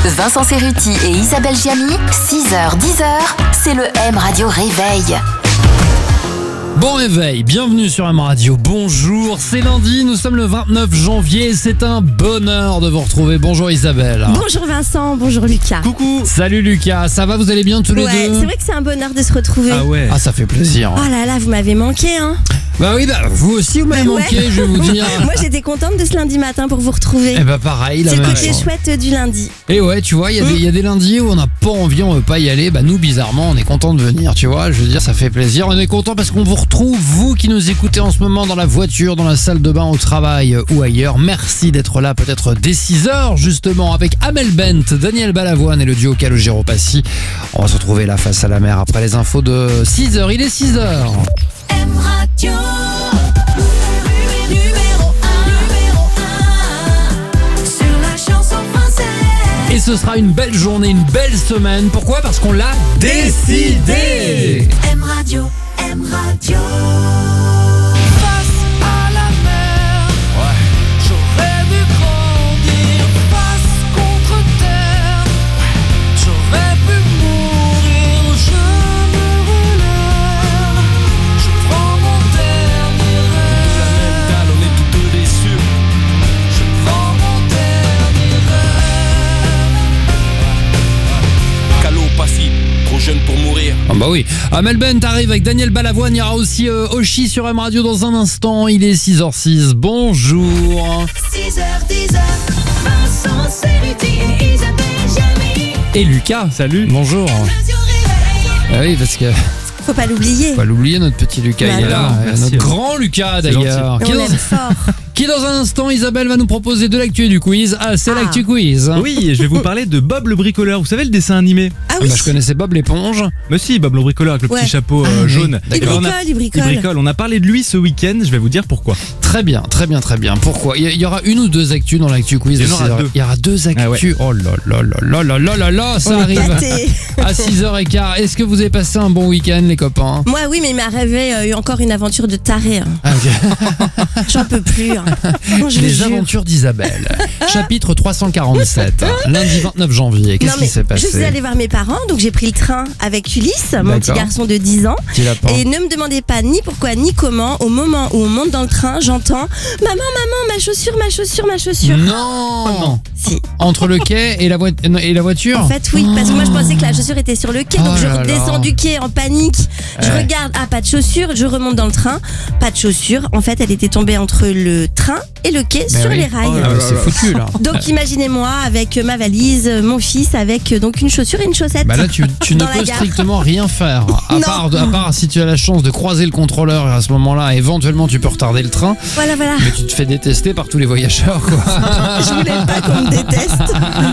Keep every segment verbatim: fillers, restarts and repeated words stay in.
Vincent Cerruti et Isabelle Giamy, six heures dix heures, c'est le M Radio Réveil. Bon réveil, bienvenue sur M Radio, bonjour, c'est lundi, nous sommes le vingt-neuf janvier, c'est un bonheur de vous retrouver. Bonjour Isabelle. Bonjour Vincent, bonjour Lucas. Coucou. Salut Lucas, ça va, vous allez bien tous les ouais, deux? C'est vrai que c'est un bonheur de se retrouver. Ah ouais. Ah, ça fait plaisir. Oh là là, vous m'avez manqué hein. Bah oui, bah vous aussi vous m'avez bah manqué, ouais. je vais vous dire. Moi j'étais contente de ce lundi matin pour vous retrouver. Eh bah pareil, la c'est le même côté chose. chouette du lundi. Et ouais, tu vois, il y, mmh. y a des lundis où on n'a pas envie, on veut pas y aller. Bah nous, bizarrement, on est content de venir, tu vois. Je veux dire, ça fait plaisir. On est content parce qu'on vous retrouve, vous qui nous écoutez en ce moment dans la voiture, dans la salle de bain, au travail ou ailleurs. Merci d'être là, peut-être dès six heures, justement, avec Amel Bent, Daniel Balavoine et le duo Calogero Passy. On va se retrouver là face à la mer après les infos de six heures. Il est six heures. M Radio. Et ce sera une belle journée, une belle semaine. Pourquoi ? Parce qu'on l'a décidé. M Radio, M Radio. Face à la mer, ouais. J'aurais dû grandir face contre terre. Ouais. J'aurais pu mourir, je me relève. Je prends mon dernier rêve. La même dalle, on est tous deux déçus. Je prends mon dernier rêve. Calo Passy, trop jeune pour mourir. Ah bah oui. Amel Bent arrive avec Daniel Balavoine. Il y aura aussi euh, Oshi sur M Radio dans un instant. Il est six heures six. Bonjour. six heures dix, Vincent Cerruti et Isabelle Giamy. Et Lucas. Salut. Bonjour. Ah oui, parce que Faut pas l'oublier. faut pas l'oublier, notre petit Lucas. Bah il est là. non. Euh, Merci. Notre grand Lucas d'ailleurs. Et Qui on dans, l'aime fort. qui dans un instant, Isabelle va nous proposer de l'actu et du quiz. Ah, c'est Ah. l'actu quiz. Oui, je vais vous parler de Bob le bricoleur. Vous savez le dessin animé? Ah Ah oui. bah, je connaissais Bob l'éponge. Mais si, Bob le bricoleur avec le Ouais. petit chapeau euh, Ah, oui. jaune. Il Et ben, on a- bricole, il bricole. il bricole. On a parlé de lui ce week-end. Je vais vous dire pourquoi. Très bien, très bien, très bien. Pourquoi ? Il y, y aura une ou deux actus dans l'actu quiz. Il y de en aura six heures. deux. Il y aura deux actus. Ah ouais. Oh là là là là là là là là, ça On est arrive gâtés. à six heures quinze. Est-ce que vous avez passé un bon week-end, les copains ? Moi oui, mais il m'est arrivé euh, eu encore une aventure de taré. hein. Ah, ok. J'en peux plus. hein. Non, je vous Les jure. aventures d'Isabelle. Chapitre trois cent quarante-sept. Lundi vingt-neuf janvier. Qu'est-ce Non, qui mais s'est passé ? je suis allée voir mes parents, donc j'ai pris le train avec Ulysse, mon petit D'accord. garçon de dix ans. Petit lapin. Et ne me demandez pas ni pourquoi ni comment. Au moment où on monte dans le train, j'entends « Maman, maman, ma chaussure, ma chaussure, ma chaussure Non, ». Si. Entre le quai et la, voi- et la voiture. En fait, oui, parce que moi je pensais que la chaussure était sur le quai, donc Oh je là redescends là. du quai en panique. Je Ouais. regarde, ah, pas de chaussure, je remonte dans le train, pas de chaussure. En fait, elle était tombée entre le train et le quai Mais sur oui. les rails. Ah bah, c'est foutu là. Donc imaginez-moi avec ma valise, mon fils avec donc une chaussure et une chaussette. Bah là, tu, tu ne Dans la peux gare. strictement rien faire. À Non. part, à part si tu as la chance de croiser le contrôleur, et à ce moment-là, éventuellement, tu peux retarder le train. Voilà, voilà. Mais tu te fais détester par tous les voyageurs, quoi. Je voulais pas qu'on me déteste.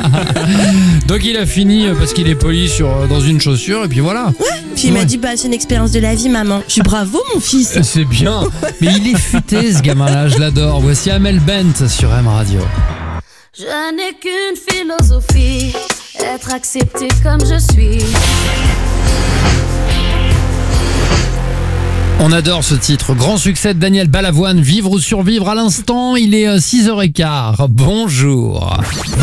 Donc il a fini euh, parce qu'il est poli sur, euh, dans une chaussure, et puis voilà. Puis il m'a Ouais. dit, bah c'est une expérience de la vie, maman. Je suis bravo, mon fils. C'est bien. Mais il est futé, ce gamin-là, je l'adore. Voici Amel Bent sur M Radio. Je n'ai qu'une philosophie, être accepté comme je suis. On adore ce titre. Grand succès de Daniel Balavoine, Vivre ou survivre à l'instant. Il est euh, six heures quinze. Bonjour.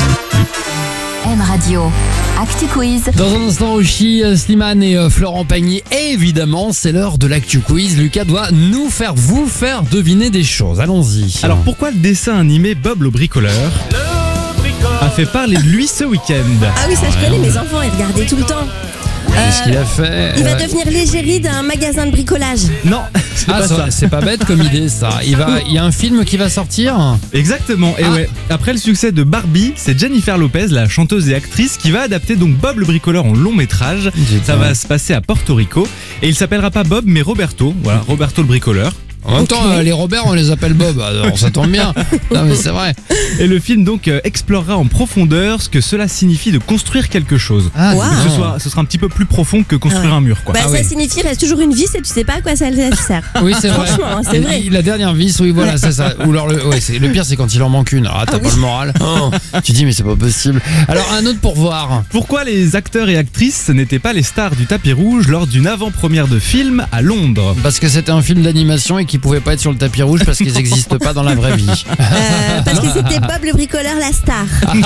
M Radio, actu quiz. Dans un instant, Oshi, euh, Slimane et euh, Florent Pagny. Et évidemment, c'est l'heure de l'actu quiz. Lucas doit nous faire, vous faire deviner des choses. Allons-y. Alors pourquoi le dessin animé Bob le bricoleur a fait parler de lui ce week-end? Ah oui, ça je connais, mes enfants, ils regardaient tout le temps. qu'est-ce Euh, qu'il a fait Il va Euh, devenir l'égérie d'un magasin de bricolage. Non, c'est Ah, pas ça- ça. c'est pas bête comme idée, ça. Il va, il y a un film qui va sortir. Exactement, et Ah. ouais. Après le succès de Barbie, c'est Jennifer Lopez, la chanteuse et actrice, qui va adapter donc Bob le bricoleur en long métrage. Ça va se passer à Porto Rico. Et il s'appellera pas Bob, mais Roberto. Voilà, Roberto le bricoleur. En même temps, euh, les Robert, on les appelle Bob. Alors, ça tombe bien. Non, mais c'est vrai. Et le film donc euh, explorera en profondeur ce que cela signifie de construire quelque chose. Ah, Wow. dis Que donc. ce, soit, ce sera un petit peu plus profond que construire Ah ouais. un mur, quoi. Bah, Ah ça oui. signifie reste toujours une vis et tu sais pas à quoi ça sert. Oui, c'est vrai. Franchement, hein, c'est vrai. La dernière vis, oui, voilà, c'est ça. Ou alors le, ouais, c'est, le pire, c'est quand il en manque une. Ah, t'as Ah pas oui. le moral. Oh, tu dis, mais c'est pas possible. Alors, un autre pour voir. Pourquoi les acteurs et actrices n'étaient pas les stars du tapis rouge lors d'une avant-première de film à Londres? Parce que c'était un film d'animation et qu'il qu'ils pouvaient pas être sur le tapis rouge parce qu'ils n'existent pas dans la vraie vie. Euh, parce que c'était Bob le bricoleur, la star.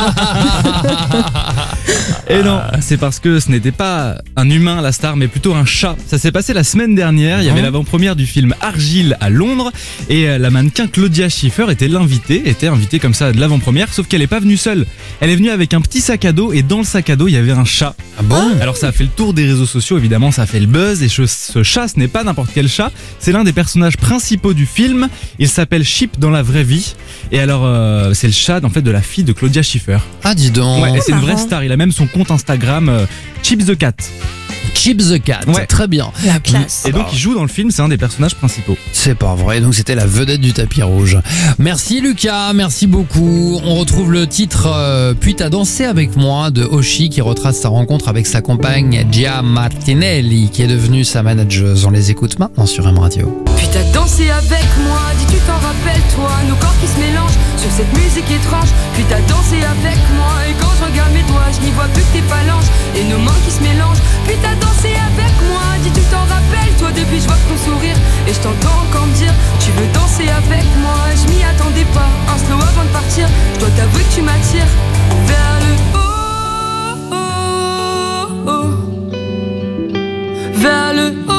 Et non, c'est parce que ce n'était pas un humain la star, mais plutôt un chat. Ça s'est passé la semaine dernière, il y avait Hein l'avant-première du film Argile à Londres et euh, la mannequin Claudia Schiffer était l'invitée, était invitée comme ça de l'avant-première, sauf qu'elle n'est pas venue seule. Elle est venue avec un petit sac à dos et dans le sac à dos il y avait un chat. Ah bon? Alors ça a fait le tour des réseaux sociaux, évidemment ça a fait le buzz et ce, ce chat ce n'est pas n'importe quel chat, c'est l'un des personnages principaux du film, il s'appelle Chip dans la vraie vie et alors euh, c'est le chat en fait de la fille de Claudia Schiffer. Ah, dis donc. Ouais, et c'est une vraie marrant. star, il a même son compte Instagram euh, Chip the Cat. Chip the Cat, Ouais. très bien. La classe. Et donc il joue dans le film, c'est un des personnages principaux. C'est pas vrai, donc c'était la vedette du tapis rouge. Merci Lucas, merci beaucoup. On retrouve le titre euh, Puis t'as dansé avec moi de Oshi qui retrace sa rencontre avec sa compagne Gia Martinelli qui est devenue sa manageuse. On les écoute maintenant sur M Radio. Puis t'as dansé avec moi, dis tu t'en rappelles toi, nos corps qui se mélangent sur cette musique étrange. Puis t'as dansé avec moi et quand je regarde mes doigts, je n'y vois plus que tes phalanges et nos mains qui se mélangent. Puis t'as dansé avec moi, dis tu t'en rappelles toi, depuis je vois ton sourire et je t'entends encore me dire tu veux danser avec moi. Je m'y attendais pas, un slow avant de partir, je dois t'avouer que tu m'attires vers le haut, oh, oh, oh. Vers le haut.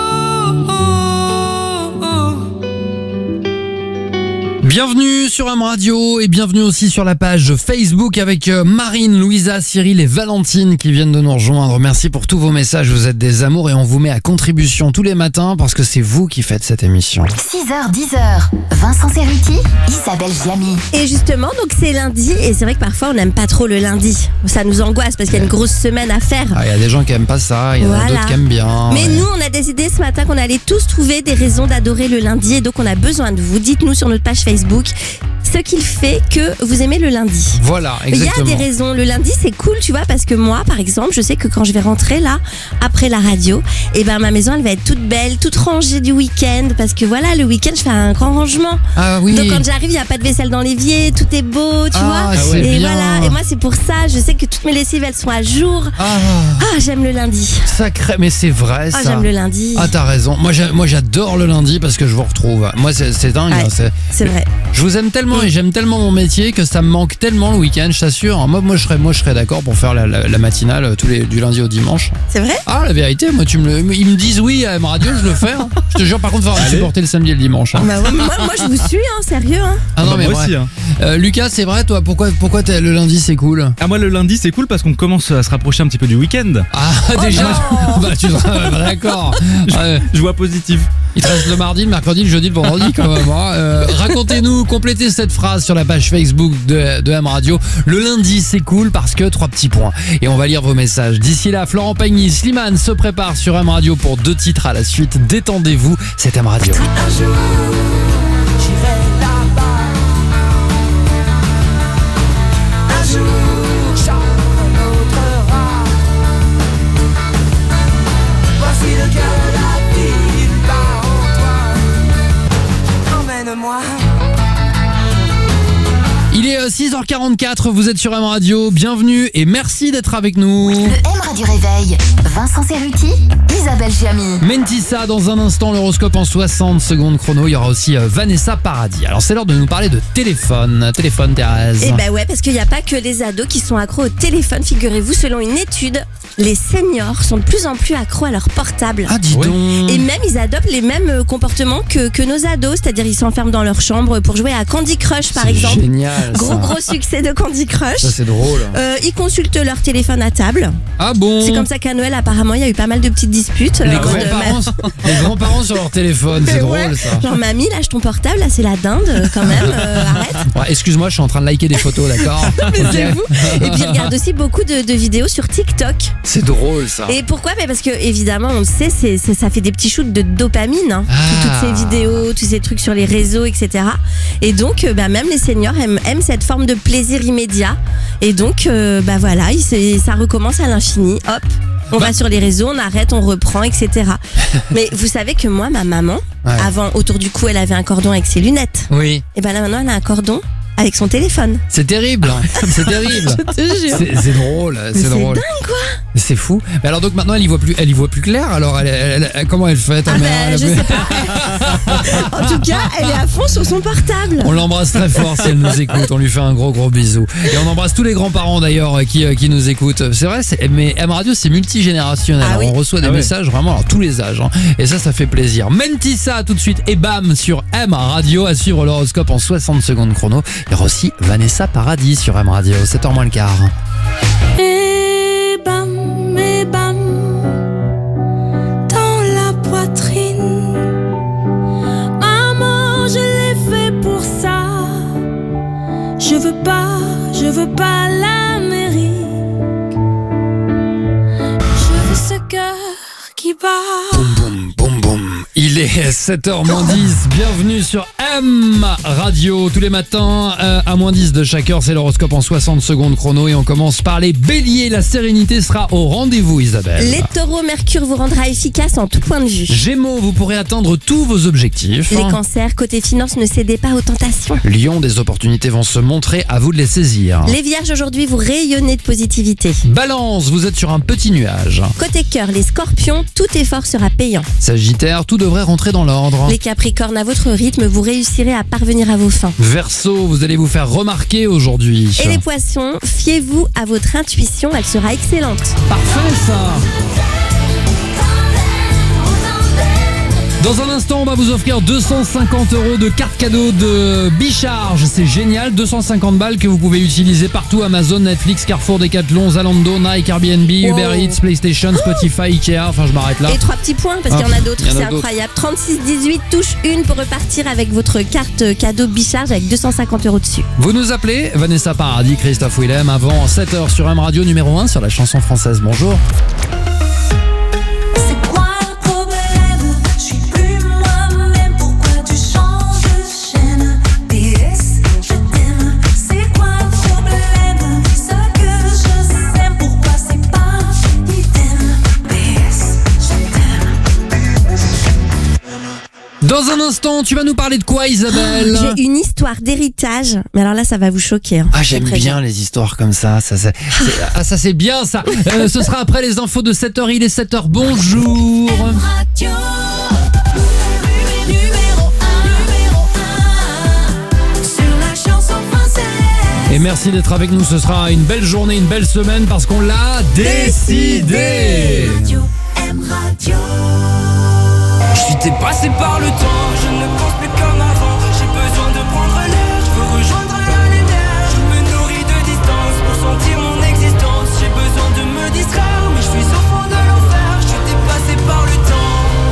Bienvenue sur M Radio et bienvenue aussi sur la page Facebook avec euh, Marine, Louisa, Cyril et Valentine qui viennent de nous rejoindre. Merci pour tous vos messages, vous êtes des amours et on vous met à contribution tous les matins parce que c'est vous qui faites cette émission. six heures, dix heures, Vincent Cerruti, Isabelle Giamy. Et justement, donc c'est lundi, et c'est vrai que parfois on n'aime pas trop le lundi. Ça nous angoisse parce qu'il y a une grosse semaine à faire. Ah, il y a des gens qui aiment pas ça, il y en a Voilà. d'autres qui aiment bien. Mais ouais. nous, on a décidé ce matin qu'on allait tous trouver des raisons d'adorer le lundi, et donc on a besoin de vous. Dites-nous sur notre page Facebook ce qu'il fait que vous aimez le lundi. Voilà, Il y exactement. a des raisons. Le lundi, c'est cool, tu vois, parce que moi, par exemple, je sais que quand je vais rentrer là, après la radio, et ben ma maison, elle va être toute belle, toute rangée du week-end, parce que voilà, le week-end, je fais un grand rangement. Ah oui. Donc quand j'arrive, il n'y a pas de vaisselle dans l'évier, tout est beau, tu Ah, vois. c'est Et bien. voilà. Et moi, c'est pour ça, je sais que toutes mes lessives, elles sont à jour. Ah, Ah, j'aime le lundi. sacré, mais c'est vrai Ah, ça. j'aime le lundi. Ah, t'as raison. Moi, j'ai- moi, j'adore le lundi parce que je vous retrouve. Moi, c'est c'est dingue. Ouais. hein, c'est- C'est vrai. Je vous aime tellement et j'aime tellement mon métier que ça me manque tellement le week-end, je t'assure. Moi, moi, je serais, moi, je serais d'accord pour faire la, la- la matinale euh, tous les, du lundi au dimanche. C'est vrai. Ah, la vérité, moi, tu me le- ils me disent oui à M Radio, je le fais. hein. Je te jure, par contre, il faudra me supporter le samedi et le dimanche. hein. Bah ouais, moi, moi, je vous suis, hein, sérieux. Hein. Ah non, bah, mais moi vrai. aussi. Hein. Euh, Lucas, c'est vrai, toi, pourquoi, pourquoi t'es- le lundi c'est cool? Ah moi le lundi c'est cool parce qu'on commence à se rapprocher un petit peu du week-end. Ah, déjà Bah, tu seras d'accord. Ouais. Je vois positif. Il te reste le mardi, le mercredi, le jeudi, le vendredi quand même. hein. Euh, Racontez-nous, complétez cette phrase sur la page Facebook de, de M Radio. Le lundi, c'est cool parce que trois petits points. Et on va lire vos messages. D'ici là, Florent Pagny, Slimane se prépare sur M Radio pour deux titres à la suite. Détendez-vous, c'est M Radio. Un jour, j'irai là-bas. Un jour, j'en autre Voici le cœur de la ville bat en toi. Emmène-moi. Il est euh, six heures quarante-quatre, vous êtes sur M Radio. Bienvenue et merci d'être avec nous. Le M Radio Réveil, Vincent Cerruti, Isabelle Giamy. Mentissa, dans un instant, l'horoscope en soixante secondes chrono. Il y aura aussi euh, Vanessa Paradis. Alors c'est l'heure de nous parler de téléphone. Téléphone, Thérèse. Et bah ouais, parce qu'il n'y a pas que les ados qui sont accros au téléphone. Figurez-vous, selon une étude, les seniors sont de plus en plus accros à leur portable. Ah, dis Ouais. donc. Et même, ils adoptent les mêmes euh, comportements que, que nos ados, c'est-à-dire ils s'enferment dans leur chambre pour jouer à Candy Crush, par C'est exemple. génial. Gros ça. gros succès de Candy Crush. Ça, c'est drôle. Euh, ils consultent leur téléphone à table. Ah bon? C'est comme ça qu'à Noël, apparemment, il y a eu pas mal de petites disputes. Les Euh, de grands-parents, les grands-parents sur leur téléphone, c'est ma- drôle Ouais. ça. Genre, mamie, lâche ton portable, là, c'est la dinde, euh, quand même. euh, arrête. Ouais, excuse-moi, je suis en train de liker des photos, d'accord? Mais Ok. c'est vous. Et puis, ils regardent aussi beaucoup de, de vidéos sur TikTok. C'est drôle ça. Et pourquoi? Mais parce que évidemment, on le sait, c'est, c'est- ça fait des petits shoots de dopamine, hein. Ah. Tout- toutes ces vidéos, tous ces trucs sur les réseaux, et cetera. Et donc, euh, bah, même les seniors aiment, aiment cette forme de plaisir immédiat. Et donc, euh, bah voilà, il, c'est- ça recommence à l'infini. Hop, on Bah. va sur les réseaux, on arrête, on reprend, et cetera. Mais vous savez que moi, ma maman, Ouais. avant, autour du cou, elle avait un cordon avec ses lunettes. Oui, Et ben là, maintenant, elle a un cordon avec son téléphone. c'est terrible. C'est terrible. Je te jure. C'est c'est drôle, Mais c'est c'est drôle. dingue, quoi. C'est c'est fou. Mais alors donc maintenant elle y voit plus, elle y voit plus clair. Alors elle, elle- elle- comment elle fait ta Ah mère ben, Elle a je plus- sais pas. En tout cas, elle est à fond sur son portable. On l'embrasse très fort si elle nous écoute. On lui fait un gros gros bisou. Et on embrasse tous les grands-parents d'ailleurs qui, euh, qui nous écoutent. C'est vrai, c'est- mais M Radio c'est multigénérationnel. Ah oui. On reçoit des Ah ouais. messages vraiment à tous les âges. hein. Et ça, ça fait plaisir. Mentissa tout de suite et bam sur M Radio. À suivre l'horoscope en soixante secondes chrono. Il y aura aussi Vanessa Paradis sur M Radio. sept heures moins le quart. Et bam, et bam, dans la poitrine. Maman, je l'ai fait pour ça. Je veux pas, je veux pas l'Amérique. Je veux ce cœur qui bat. Boum boum boum boum. Il est sept heures moins dix. Bienvenue sur M Radio. Tous les matins euh, à moins dix de chaque heure, c'est l'horoscope en soixante secondes chrono. Et on commence par les béliers. La sérénité sera au rendez-vous, Isabelle. Les taureaux, Mercure vous rendra efficace en tout point de vue. Gémeaux, vous pourrez atteindre tous vos objectifs. Les cancers, côté finance, ne cédez pas aux tentations. Lion, des opportunités vont se montrer, à vous de les saisir. Les vierges, aujourd'hui, vous rayonnez de positivité. Balance, vous êtes sur un petit nuage. Côté cœur, les scorpions, tout effort sera payant. Sagittaire, tout devrait rentrer dans l'ordre. Les capricornes, à votre rythme, vous réussirez à parvenir à vos fins. Verseau, vous allez vous faire remarquer aujourd'hui. Et les poissons, fiez-vous à votre intuition, elle sera excellente. Parfait ça. Dans un instant, on va vous offrir deux cent cinquante euros de carte cadeau de Bicharge. C'est génial, deux cent cinquante balles que vous pouvez utiliser partout. Amazon, Netflix, Carrefour, Decathlon, Zalando, Nike, Airbnb, Wow. Uber Eats, PlayStation, Spotify, Ikea. Enfin, je m'arrête là. Et trois petits points, parce Ah, qu'il y en a d'autres, il y en a c'est d'autres. incroyable. trente-six dix-huit, touche une pour repartir avec votre carte cadeau Bicharge avec deux cent cinquante euros dessus. Vous nous appelez Vanessa Paradis, Christophe Willem, avant sept heures sur M Radio numéro un sur la chanson française. Bonjour. C'est quoi le problème? Je suis plus moi-même. Pourquoi tu changes de chaîne? P S, je t'aime. C'est quoi le problème? Ce que je sais, pourquoi c'est pas idem? P S, je t'aime. Dans un instant, tu vas nous parler de quoi, Isabelle? J'ai une histoire d'héritage, mais alors là, ça va vous choquer. hein. Ah, Je j'aime préviens. bien les histoires comme ça. ça, ça c'est, ah, ça c'est bien ça. Euh, ce sera après les infos de sept heures. Il est sept heures. Bonjour. Radio numéro un, numéro un sur la chanson française. Et merci d'être avec nous. Ce sera une belle journée, une belle semaine parce qu'on l'a décidé. Radio M Radio. J'étais passé par le temps, je ne pense plus comme avant. J'ai besoin de prendre l'air, je veux rejoindre la lumière. Je me nourris de distance pour sentir mon existence. J'ai besoin de me distraire, mais je suis au fond de l'enfer. Je suis dépassé par le temps.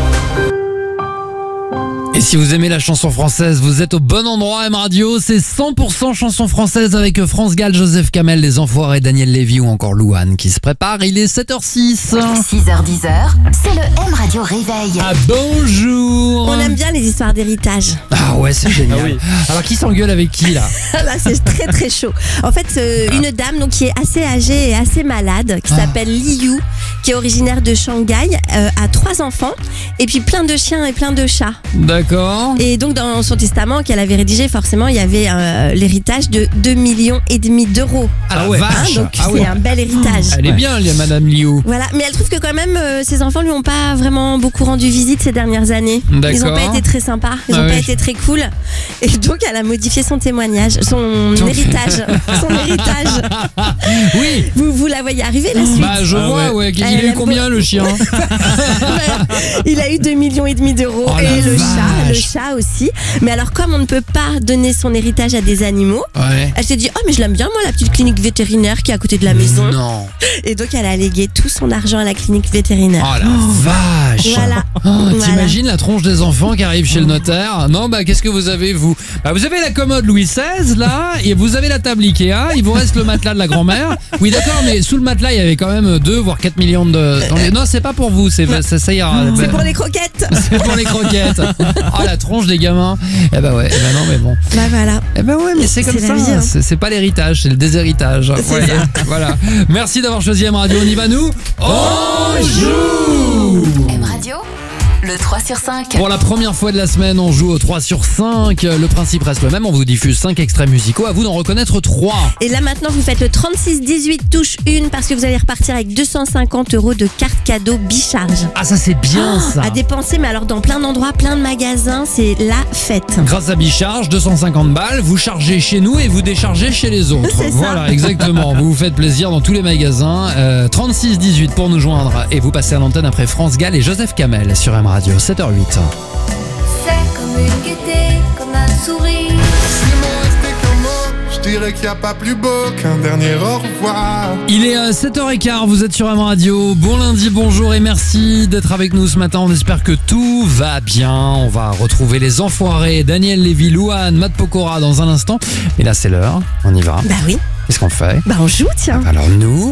Et si vous aimez la chanson française, vous êtes au bon endroit. M Radio, c'est cent pour cent chanson française avec France Gall, Joseph Kamel, Les Enfoirés, Daniel Lévy ou encore Louane qui se prépare. Il est sept heures six. six heures dix, c'est le M Radio Réveil. Ah, bonjour. On aime bien les histoires d'héritage. Ah ouais, c'est génial. Ah oui. Alors qui s'engueule avec qui là? Là, c'est très très chaud. En fait, euh, une dame donc, qui est assez âgée et assez malade, qui s'appelle Liu, qui est originaire de Shanghai, euh, a trois enfants et puis plein de chiens et plein de chats. D'accord. Et donc dans son testament qu'elle avait rédigé, forcément, il y avait euh, l'héritage de deux millions et demi d'euros. Ah la Ah ouais. Hein, vache. donc Ah c'est ouais. un bel héritage. Elle est bien, les Madame Liu. Voilà, mais elle trouve que quand même euh, ses enfants lui ont pas vraiment beaucoup rendu visite ces dernières années. Ils D'accord. ont pas été très sympas, ils Ah ont pas oui. été très cool. Et donc elle a modifié son témoigage, son Ton- héritage, son héritage. Oui. Vous, vous la voyez arriver la suite. Bah je Ah vois, ouais. ouais. Il Elle a eu aime combien le chien? Il a eu deux millions et demi d'euros Oh la et le vache. chat, le chat aussi. Mais alors comme on ne peut pas donner son héritage à des animaux, Ouais. elle s'est dit oh mais je l'aime bien moi la petite clinique vétérinaire qui est à côté de la maison. Non. Et donc elle a légué tout son argent à la clinique vétérinaire. Oh la vache. Voilà. Oh, Voilà. t'imagines la tronche des enfants qui arrivent chez le notaire? Non, bah qu'est-ce que vous avez vous? Bah vous avez la commode Louis seize là, et vous avez la table Ikea, il vous reste le matelas de la grand-mère. Oui d'accord, mais sous le matelas il y avait quand même deux voire quatre millions de... dans les- Non, c'est pas pour vous, c'est ça, ça ira. C'est pour les croquettes. C'est pour les croquettes. Oh la tronche des gamins. Eh bah ouais, eh bah non mais bon. Bah voilà. Eh ben ouais, mais c'est comme C'est ça. la vie, hein. C'est c'est pas l'héritage, c'est le déshéritage. Voyez, voilà. Merci d'avoir choisi M Radio. On y va nous. On joue. M Radio, le trois sur cinq. Pour la première fois de la semaine, on joue au trois sur cinq. Le principe reste le même, on vous diffuse cinq extraits musicaux, à vous d'en reconnaître trois. Et là maintenant vous faites le trente-six dix-huit touche une parce que vous allez repartir avec deux cent cinquante euros de carte cadeau Bicharge. Ah, ça c'est bien ça. À dépenser, mais alors dans plein d'endroits, plein de magasins, c'est la fête. Grâce à Bicharge, deux cent cinquante balles, vous chargez chez nous et vous déchargez chez les autres. C'est ça. Voilà, exactement. Vous vous faites plaisir dans tous les magasins. Euh, trente-six dix-huit pour nous joindre et vous passez à l'antenne après France Gall et Joseph Kamel sur M Radio, sept heures huit. C'est comme une gaieté, comme un sourire. S'il m'en restait qu'un mot, je dirais qu'il n'y a pas plus beau qu'un dernier au revoir. Il est euh, sept heures quinze, vous êtes sur M Radio. Bon lundi, bonjour et merci d'être avec nous ce matin. On espère que tout va bien. On va retrouver les enfoirés, Daniel Lévy, Louane, Matt Pokora dans un instant. Et là c'est l'heure, on y va. Bah oui, Qu'est-ce qu'on fait? bah on joue tiens. Alors nous,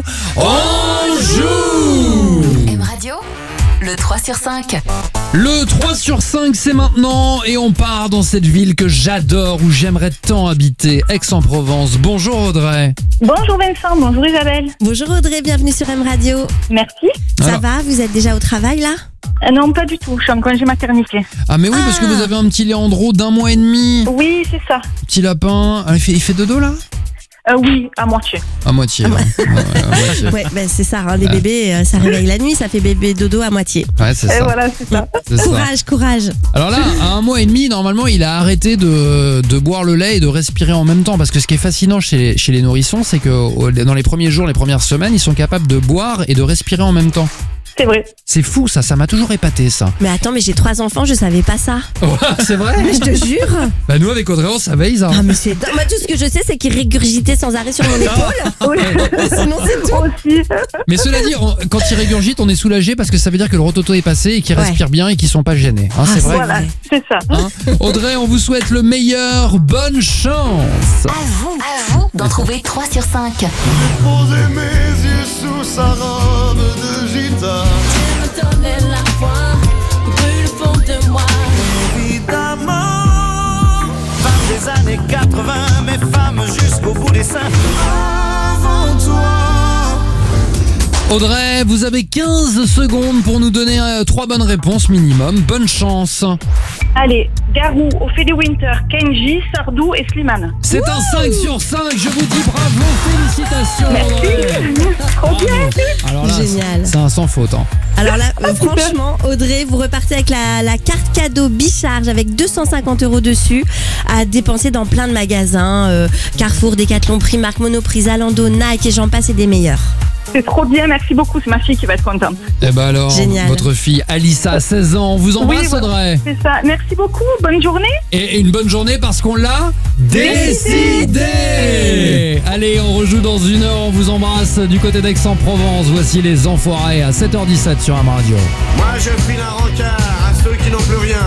on joue. M Radio, le trois sur cinq. Le trois sur cinq c'est maintenant et on part dans cette ville que j'adore, où j'aimerais tant habiter, Aix-en-Provence. Bonjour Audrey. Bonjour Vincent, bonjour Isabelle. Bonjour Audrey, bienvenue sur M Radio. Merci. Ça Alors. va, vous êtes déjà au travail là? Euh, non, pas du tout, je suis en congé maternité. Ah mais oui, parce que Ah. vous avez un petit Léandro d'un mois et demi, Oui, c'est ça. petit lapin. Ah, il fait, il fait dodo là? Euh, oui, à moitié. À moitié. Ah ouais. hein. Ouais, ouais, à moitié. Ouais, bah c'est ça, hein, les bébés, euh, ça réveille la nuit, ça fait bébé dodo à moitié. Ouais, c'est Et ça. voilà, c'est ça. c'est ça. Courage, courage. Alors là, à un mois et demi, normalement, il a arrêté de, de boire le lait et de respirer en même temps. Parce que ce qui est fascinant chez les, chez les nourrissons, c'est que au- dans les premiers jours, les premières semaines, ils sont capables de boire et de respirer en même temps. C'est vrai. C'est fou, ça, ça m'a toujours épaté, ça. Mais attends, mais j'ai trois enfants, je savais pas ça. C'est vrai? Mais je te jure. Bah, nous, avec Audrey, on savait, Isa. Ah mais c'est dingue. Moi tout ce que je sais c'est qu'il régurgitait sans arrêt sur mon épaule. Oui. Sinon c'est tout. Aussi. Mais cela dit, on- quand il régurgite, on est soulagé parce que ça veut dire que le rototo est passé et qu'ils Ouais. respirent bien et qu'ils sont pas gênés. Hein, c'est Ah, vrai. Voilà, c'est ça. Hein Audrey, on vous souhaite le meilleur. Bonne chance. À vous, à vous d'en trouver trois sur cinq. Poser mes yeux sous sa robe de gitane. Évidemment, femme des années quatre-vingts, mais femme jusqu'au bout des seins. Avant toi. Audrey, vous avez quinze secondes pour nous donner euh, trois bonnes réponses minimum. Bonne chance. Allez, Garou, Ophélie Winter, Kenji, Sardou et Slimane. C'est un cinq sur cinq. Je vous dis bravo, félicitations. Audrey. Trop bien. Bravo. Alors là, Génial. c'est un sans faute. Hein. Alors là, euh, franchement, Audrey, vous repartez avec la, la carte cadeau Bicharge avec deux cent cinquante euros dessus à dépenser dans plein de magasins, euh, Carrefour, Decathlon, Primark, Monoprix, Zalando, Nike et j'en passe et des meilleurs. C'est trop bien, merci beaucoup, c'est ma fille qui va être contente. Et bah alors, Génial. votre fille Alissa a seize ans. On vous embrasse, Oui, voilà. Audrey. C'est ça, merci beaucoup, bonne journée. Et une bonne journée parce qu'on l'a décidé. Allez, on rejoue dans une heure. On vous embrasse du côté d'Aix-en-Provence. Voici les enfoirés à sept heures dix-sept sur M Radio. Moi je file un rencard à ceux qui n'ont plus rien.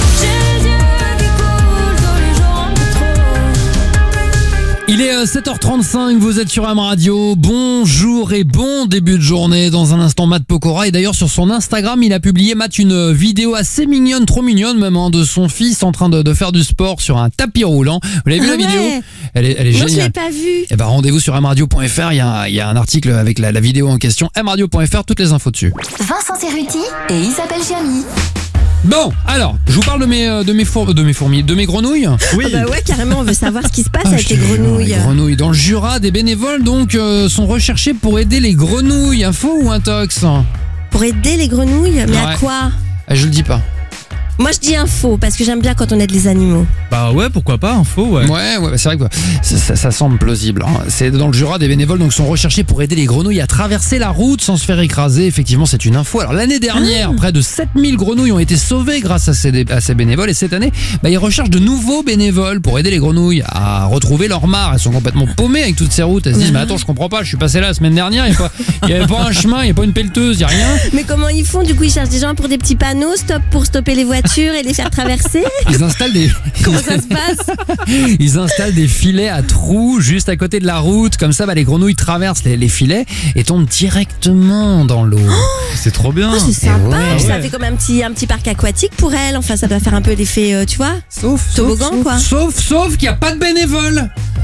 Il est euh, sept heures trente-cinq, vous êtes sur M Radio. Bonjour et bon début de journée. Dans un instant, Matt Pokora. Et d'ailleurs, sur son Instagram, il a publié, Matt, une vidéo assez mignonne, trop mignonne même, hein, de son fils en train de, de faire du sport sur un tapis roulant. Vous l'avez vu Ah la vidéo? ouais. Elle est, elle est Non, je l'ai géniale. pas vu. Eh ben, rendez-vous sur m radio point f r. Il y a, un- il y a un article avec la, la vidéo en question. m radio point f r, toutes les infos dessus. Vincent Cerruti et Isabelle Gianni. Bon, alors, je vous parle de mes, euh, de mes, four- de mes fourmis, de mes grenouilles. Oui. Ah bah ouais, carrément, on veut savoir ce qui se passe Ah, avec je les te jure, grenouilles. les grenouilles. Dans le Jura, des bénévoles donc euh, sont recherchés pour aider les grenouilles. Un faux ou un tox? Pour aider les grenouilles, mais Ouais. à quoi? Ah, je le dis pas. Moi je dis un faux parce que j'aime bien quand on aide les animaux. Bah ouais, pourquoi pas, info, ouais. Ouais, ouais, c'est vrai que ça, ça- ça semble plausible. hein. C'est dans le Jura, des bénévoles donc sont recherchés pour aider les grenouilles à traverser la route sans se faire écraser. Effectivement, c'est une info. Alors l'année dernière, près de sept mille grenouilles ont été sauvées grâce à ces, à ces bénévoles. Et cette année, bah, ils recherchent de nouveaux bénévoles pour aider les grenouilles à retrouver leur mare. Elles sont complètement paumées avec toutes ces routes. Elles se disent, mais attends, je comprends pas, je suis passé là la semaine dernière, il n'y avait pas un chemin, il n'y avait pas une pelleteuse, il n'y a rien. Mais comment ils font? Du coup, ils cherchent des gens pour des petits panneaux, stop pour stopper les voitures et les faire traverser. Ils installent des... Comment ça se passe? Ils installent des filets à trous juste à côté de la route. Comme ça, bah, les grenouilles traversent les, les filets et tombent directement dans l'eau. C'est trop bien. Oh, c'est sympa. ouais. Ça Ouais. fait comme un petit, un petit parc aquatique pour elles. Enfin, ça doit faire un peu l'effet, euh, tu vois. Sauf, Toboggan, sauf, quoi. Sauf, sauf qu'il n'y a pas de bénévoles.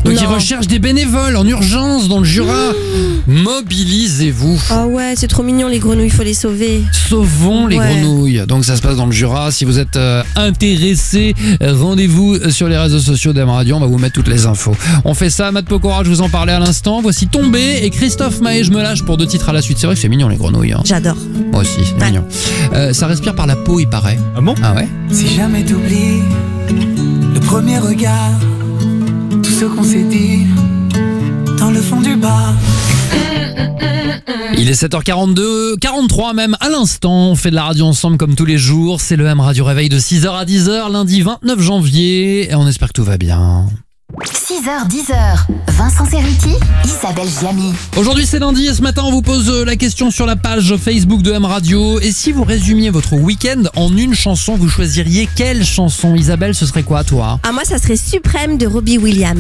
Donc Non. ils recherchent des bénévoles en urgence dans le Jura. Mobilisez-vous. Ah ouais, c'est trop mignon les grenouilles, il faut les sauver. Sauvons les Ouais. grenouilles. Donc ça se passe dans le Jura. Si vous êtes euh, intéressé, rendez-vous sur les réseaux sociaux d'M Radio. On va vous mettre toutes les infos. On fait ça. Matt Pokora, je vous en parlais à l'instant. Voici Tombé et Christophe Maé, je me lâche pour deux titres à la suite. C'est vrai que c'est mignon les grenouilles. Hein. J'adore. Moi aussi, c'est Ouais. mignon. Euh, ça respire par la peau, il paraît. Ah bon? Ah ouais? Si jamais t'oublies le premier regard, tout ce qu'on s'est dit dans le fond du bar. Il est sept heures quarante-deux, quarante-trois même à l'instant. On fait de la radio ensemble comme tous les jours. C'est le M Radio Réveil de six heures à dix heures, lundi vingt-neuf janvier. Et on espère que tout va bien. six heures dix heures, Vincent Cerruti, Isabelle Giamy. Aujourd'hui c'est lundi et ce matin on vous pose la question sur la page Facebook de M Radio. Et si vous résumiez votre week-end en une chanson, vous choisiriez quelle chanson? Isabelle, ce serait quoi toi? Ah moi ça serait Suprême de Robbie Williams.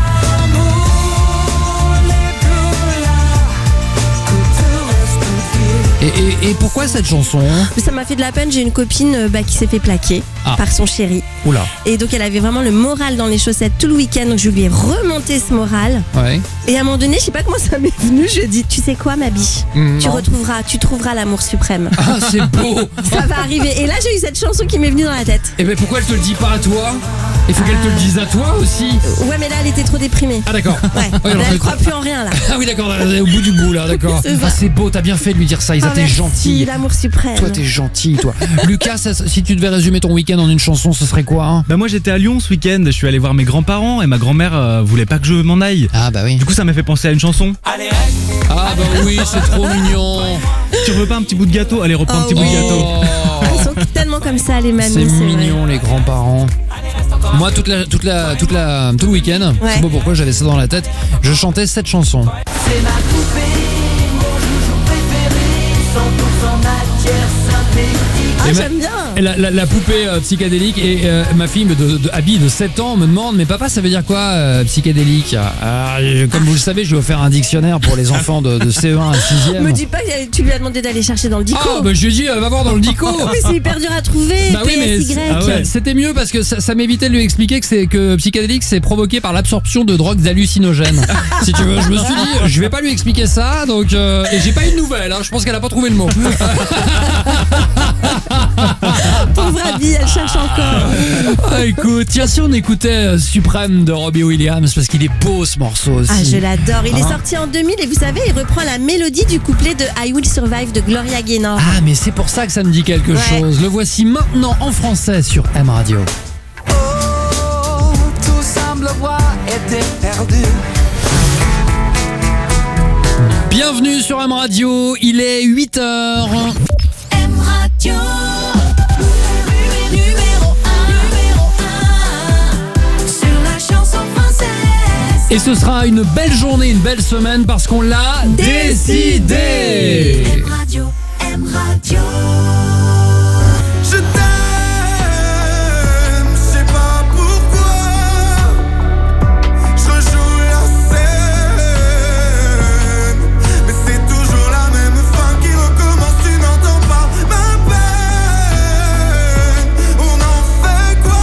Et, et, et pourquoi cette chanson? Ça m'a fait de la peine, j'ai une copine euh, bah, qui s'est fait plaquer Ah. par son chéri. Oula. Et donc elle avait vraiment le moral dans les chaussettes tout le week-end, donc je lui ai remonté ce moral. Ouais. Et à un moment donné, je sais pas comment ça m'est venu, je lui ai dit, tu sais quoi ma biche, Mmh, tu non. retrouveras, tu trouveras l'amour suprême. Ah c'est beau. Ça va arriver. Et là j'ai eu cette chanson qui m'est venue dans la tête. Et ben pourquoi elle te le dit pas à toi? Il faut qu'elle te le dise à toi aussi. Ouais mais là elle était trop déprimée. Ah d'accord. Ouais, Oui, là, alors, elle croit plus en rien là. Ah oui d'accord, elle est au bout du bout là, d'accord. C'est ça. Ah c'est beau, t'as bien fait de lui dire ça, Isa, Ah, t'es merci, gentil. l'amour suprême. Toi t'es gentil toi. Lucas, ça- si tu devais résumer ton week-end en une chanson, ce serait quoi hein? Bah moi j'étais à Lyon ce week-end, je suis allé voir mes grands-parents et ma grand-mère euh, voulait pas que je m'en aille. Ah bah oui. Du coup ça m'a fait penser à une chanson. Ah bah oui, c'est trop mignon. Tu veux pas un petit bout de gâteau? Allez, reprends un petit bout de gâteau. Ils sont tellement comme ça les mamies, C'est c'est vrai. mignon les grands-parents. Moi toute la toute la toute la tout le week-end, je sais Ouais. pas pourquoi j'avais ça dans la tête, je chantais cette chanson. C'est ma poupée, mon joujou préféré, cent pour cent matière synthétique. Ah Et ma- j'aime bien. Et la, la- la poupée euh, psychédélique et euh, ma fille de, de, de, Abby de sept ans me demande mais papa ça veut dire quoi euh, psychédélique? Ah, je- Comme vous le savez, je dois faire un dictionnaire pour les enfants de, de C E un à sixième. Me dis pas que tu lui as demandé d'aller chercher dans le dico. Ah bah je lui ai dit euh, va voir dans le dico. Mais c'est hyper dur à trouver. Bah oui, mais P S Y. c'est- ah ouais. C'était mieux parce que ça, ça m'évitait de lui expliquer que c'est que psychédélique c'est provoqué par l'absorption de drogues hallucinogènes. Si tu veux, je me suis dit je vais pas lui expliquer ça donc euh, et j'ai pas eu de nouvelles. Hein, je pense qu'elle a pas trouvé le mot. Pauvre Abby, elle cherche encore. Ah, écoute, tiens si on écoutait euh, Suprême de Robbie Williams parce qu'il est beau ce morceau aussi. Ah, je l'adore. Il est Hein sorti en deux mille et vous savez, il reprend la mélodie du couplet de I Will Survive de Gloria Gaynor. Ah mais c'est pour ça que ça me dit quelque Ouais. chose. Le voici maintenant en français sur M Radio. Oh, tout semble voir était perdu. Bienvenue sur M Radio, il est huit heures. M Radio, numéro un, numéro un, sur la chanson française. Et ce sera une belle journée, une belle semaine parce qu'on l'a décidé. M Radio, M Radio. Je t'aime, je sais pas pourquoi. Je rejoue la scène, mais c'est toujours la même fin qui recommence. Tu n'entends pas ma peine. On en fait quoi?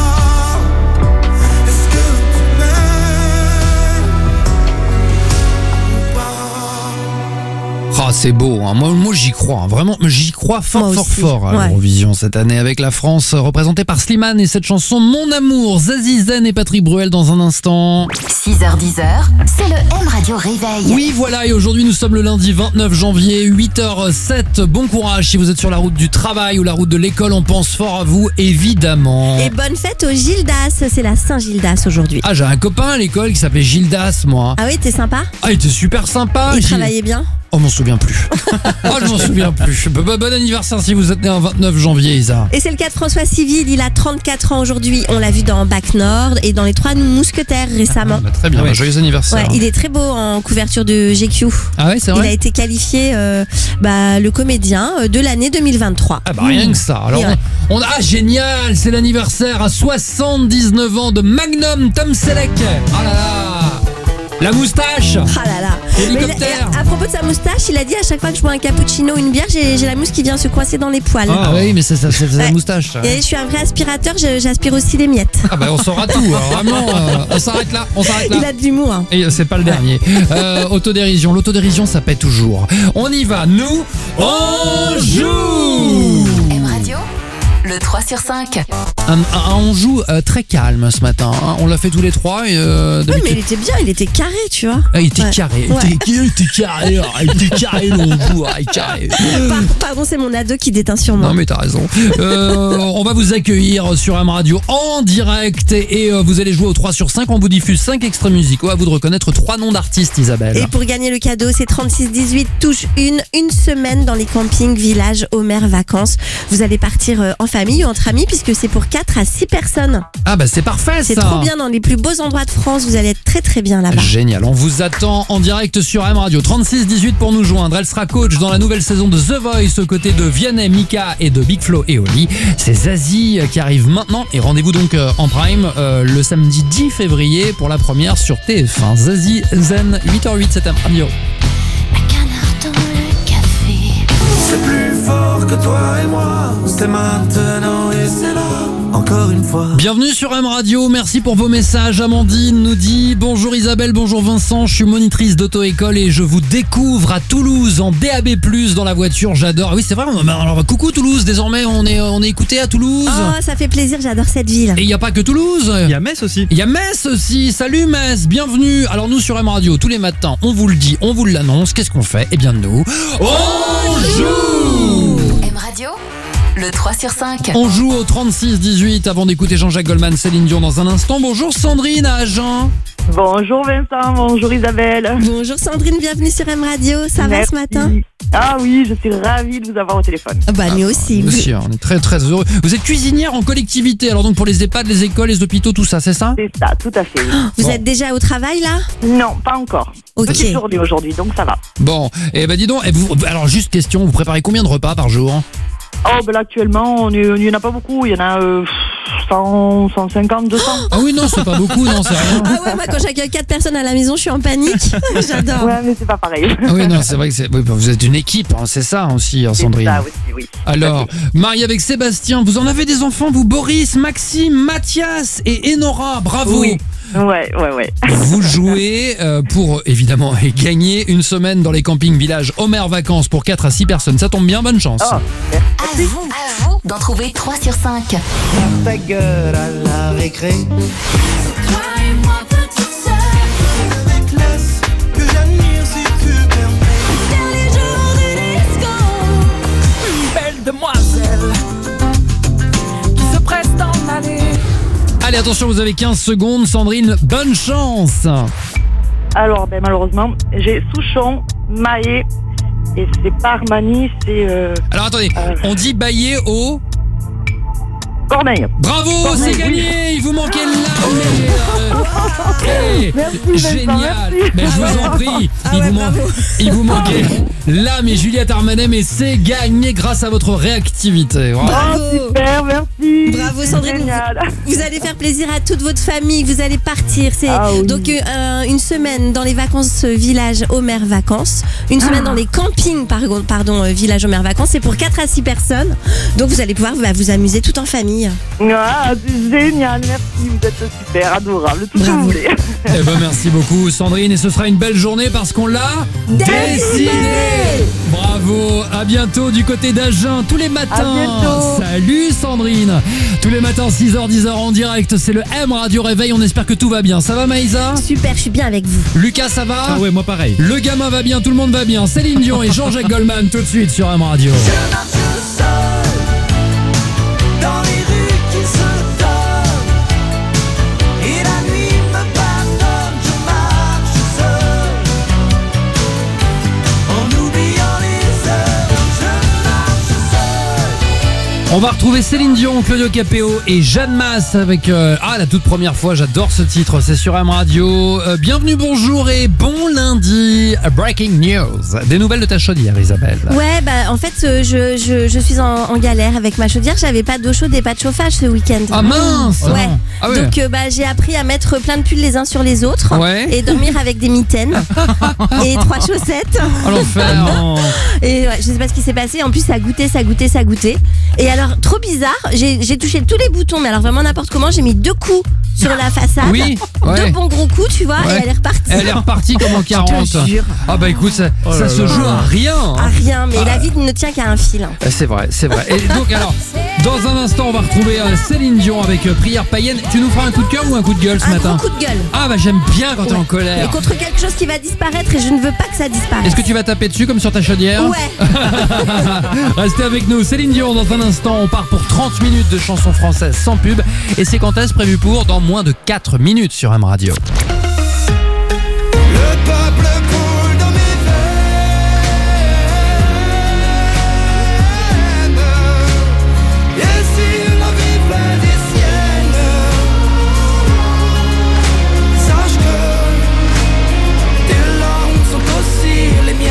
Est-ce que tu m'aimes ou pas? Ah c'est beau, hein. moi, moi j'y crois, hein. Vraiment j'y crois fort Moi fort aussi. fort à Ouais. l'Eurovision cette année avec la France représentée par Slimane et cette chanson Mon Amour, Zazie Zen et Patrick Bruel dans un instant. six heures dix heures, c'est le M Radio Réveil. Oui voilà, et aujourd'hui nous sommes le lundi vingt-neuf janvier, huit heures sept. Bon courage si vous êtes sur la route du travail ou la route de l'école, on pense fort à vous évidemment. Et bonne fête au Gildas, c'est la Saint-Gildas aujourd'hui. Ah j'ai un copain à l'école qui s'appelait Gildas moi. Ah oui, t'es sympa? Ah il était super sympa. Il Gilles. travaillait bien? Oh, je m'en souviens plus. Oh, je m'en souviens plus. Bah, bon anniversaire si vous êtes né un vingt-neuf janvier, Isa. Et c'est le cas de François Civil, il a trente-quatre ans aujourd'hui. On l'a vu dans Bac Nord et dans Les Trois Mousquetaires récemment. Bah, très bien, bah, joyeux anniversaire. Ouais, il est très beau en couverture de G Q. Ah ouais, c'est Il vrai. a été qualifié euh, bah, le comédien euh, de l'année deux mille vingt-trois. Ah bah rien que ça. Alors Et ouais. on, on- ah génial, c'est l'anniversaire à soixante-dix-neuf ans de Magnum Tom Selleck. Oh là là. La moustache. Ah là là. Mais il- Hélicoptère. et à, à propos de sa moustache, il a dit à chaque fois que je bois un cappuccino ou une bière, j'ai j'ai la mousse qui vient se coincer dans les poils. Ah oui, mais c'est ça, c'est la Ouais. moustache. ça. Et je suis un vrai aspirateur, je- j'aspire aussi les miettes. Ah bah on saura tout. Alors, vraiment, euh, on s'arrête là. On s'arrête là. Il a de l'humour. Hein. Et c'est pas le dernier. Euh, autodérision. L'autodérision, ça paie toujours. On y va. Nous, on joue. M Radio, le trois sur cinq. Un, un- un on joue euh, très calme ce matin. hein. On l'a fait tous les trois. Et, euh, Ouais, mais d'habitude- il était bien, il était carré, tu vois. Ah, il était Ouais. carré. Il Ouais. était, il était carré. ah, Il était carré dans le bout. ah, il est carré. Par- pardon, c'est mon ado qui déteint sur moi. Non mais t'as raison. Euh, on va vous accueillir sur M Radio en direct et, et, euh, vous allez jouer au trois sur cinq. On vous diffuse cinq extraits musicaux. À vous de reconnaître trois noms d'artistes, Isabelle. Et pour gagner le cadeau, c'est trente-six dix-huit, touche une, une semaine dans les campings, villages, Homer, vacances. Vous allez partir euh, en famille ou entre amis puisque c'est pour quatre à six personnes. Ah bah c'est parfait C'est ça. trop bien dans les plus beaux endroits de France. Vous allez être très très bien là-bas. Génial, on vous attend en direct sur M Radio. trente-six dix-huit pour nous joindre. Elle sera coach dans la nouvelle saison de The Voice aux côtés de Vianney, Mika et de Big Flo et Oli. C'est Zazie qui arrive maintenant et rendez-vous donc euh, en prime euh, le samedi dix février pour la première sur T F un. Zazie Zen, huit heures huit, c'est M Radio. Un canard dans le café. C'est plus fort que toi et moi. C'est maintenant et c'est là. Encore une fois. Bienvenue sur M Radio, merci pour vos messages. Amandine nous dit « Bonjour Isabelle, bonjour Vincent, je suis monitrice d'auto-école et je vous découvre à Toulouse en D A B plus, dans la voiture, j'adore. » Ah oui c'est vrai, on- alors coucou Toulouse, désormais on est, on est écouté à Toulouse. Oh, ça fait plaisir, j'adore cette ville. Et il n'y a pas que Toulouse. Il y a Metz aussi. Il y a Metz aussi, salut Metz, bienvenue. Alors nous sur M Radio, tous les matins, on vous le dit, on vous l'annonce, qu'est-ce qu'on fait ? Eh bien nous, on joue. M Radio, le trois sur cinq. On joue au trente-six dix-huit avant d'écouter Jean-Jacques Goldman, Céline Dion dans un instant. Bonjour Sandrine à Agen. Bonjour Vincent, bonjour Isabelle. Bonjour Sandrine, bienvenue sur M Radio. Ça va Merci. ce matin? Ah oui, je suis ravie de vous avoir au téléphone. Ah bah nous aussi. Nous aussi, on est très très heureux. Vous êtes cuisinière en collectivité, alors donc pour les EHPAD, les écoles, les hôpitaux, tout ça, c'est ça ? C'est ça, tout à fait. oui. Vous Bon. êtes déjà au travail là? Non, pas encore. Ok. Petite journée aujourd'hui, donc ça va. Bon, et ben dis donc, et vous, alors juste question, vous préparez combien de repas par jour ? Oh, ben là, actuellement, on est- il n'y en a pas beaucoup. Il y en a euh, cent, cent cinquante, deux cents. Ah oui, non, c'est pas beaucoup, non, c'est rien. Ah ouais, moi quand j'accueille quatre personnes à la maison, je suis en panique. J'adore. Ouais, mais c'est pas pareil. Ah oui, non, c'est vrai que c'est, oui, vous êtes une équipe, hein, c'est ça aussi, hein, C'est Sandrine. ça aussi, oui. Alors, marié avec Sébastien, vous en avez des enfants, vous, Boris, Maxime, Mathias et Enora, bravo. Oui. Ouais, ouais, ouais. Vous jouez euh, pour, évidemment, gagner une semaine dans les campings villages Homer Vacances pour quatre à six personnes. Ça tombe bien, bonne chance. Oh, À vous, à vous d'en trouver trois sur cinq. Ta gueule à la récré. Toi et moi, petite sœur. Avec l'as que j'admire si tu permets. Dans les jours de disco. Belle demoiselle qui se presse d'en aller. Allez, attention, vous avez quinze secondes. Sandrine, bonne chance. Alors, ben, malheureusement, j'ai Souchon, Maé, et c'est pas Armani, c'est euh, Alors, attendez, Euh. on dit bailler au... Corneille. Bravo, Corneille, c'est oui. gagné. Il vous manquait là. Hey, Merci, Vincent, génial. merci. Mais je vous en prie, Ah il, ouais, vous man- bravo. il vous manquait là, mais Juliette Armanet, mais c'est gagné grâce à votre réactivité. Bravo. Bravo. Oh, super, merci. Bravo, Sandrine. Génial. Vous allez faire plaisir à toute votre famille, vous allez partir. C'est Ah oui. donc euh, une semaine dans les vacances euh, village Homer Vacances, une semaine dans les campings pardon, pardon euh, village Homer Vacances. C'est pour quatre à six personnes. Donc vous allez pouvoir bah, vous amuser tout en famille. Ah, c'est génial, merci. Vous êtes super, adorable, tout ce que vous Bravo. voulez. Eh ben, merci beaucoup, Sandrine, et ce sera une belle journée parce qu'on l'a décidé. Bravo, à bientôt du côté d'Agen tous les matins. À bientôt. Salut Sandrine. Tous les matins six heures dix heures en direct, c'est le M Radio Réveil. On espère que tout va bien. Ça va Maïsa? Super, je suis bien avec vous. Lucas, ça va? Ah ouais, moi pareil. Le gamin va bien, tout le monde va bien. Céline Dion et Jean-Jacques Goldman tout de suite sur M Radio. Je marche seul dans les rues qui se donnent. Et la nuit me pardonne, je marche seul. En oubliant les heures, je marche seul On va retrouver Céline Dion, Claudio Capéo et Jeanne Masse avec euh, ah la toute première fois, j'adore ce titre, c'est sur M Radio. Euh, bienvenue, bonjour et bon lundi. Breaking news. Des nouvelles de ta chaudière, Isabelle. Ouais, bah en fait, euh, je, je, je suis en, en galère avec ma chaudière. J'avais pas d'eau chaude et pas de chauffage ce week-end. Ah mince. Ouais. Ah ouais. Donc euh, bah j'ai appris à mettre plein de pulls les uns sur les autres Ouais. et dormir avec des mitaines et trois chaussettes. Oh l'enfer. Et ouais, je sais pas ce qui s'est passé. En plus, ça a goûté, ça a goûté, ça a goûté. Et alors, trop bizarre, j'ai j'ai touché tous les boutons, mais alors vraiment n'importe comment. J'ai mis deux coups sur la façade. Oui, ouais. Deux bons gros coups, tu vois, Ouais. et elle est repartie. Elle est repartie comme en quarante. Je te jure. Ah bah écoute, ça, Oh ça là se là. joue à rien. À rien, mais la vie ne tient qu'à un fil. hein. Euh, C'est vrai, c'est vrai. Et donc alors, dans un instant, on va retrouver euh, Céline Dion avec euh, Prière païenne. Tu nous feras un coup de cœur ou un coup de gueule ce Un matin? gros coup de gueule. Ah bah j'aime bien quand t'es en Et colère. contre quelque chose qui va disparaître et je ne veux pas que ça disparaisse. Est-ce que tu vas taper dessus comme sur ta chaudière? Ouais. Restez avec nous, Céline Dion dans un instant, on part pour trente minutes de chansons françaises sans pub. Et c'est quand est-ce prévu pour? Dans moins de quatre minutes sur M Radio. Le peuple coule dans mes veines. Et si la vie fait des siennes, sache que tes larmes sont aussi les miennes.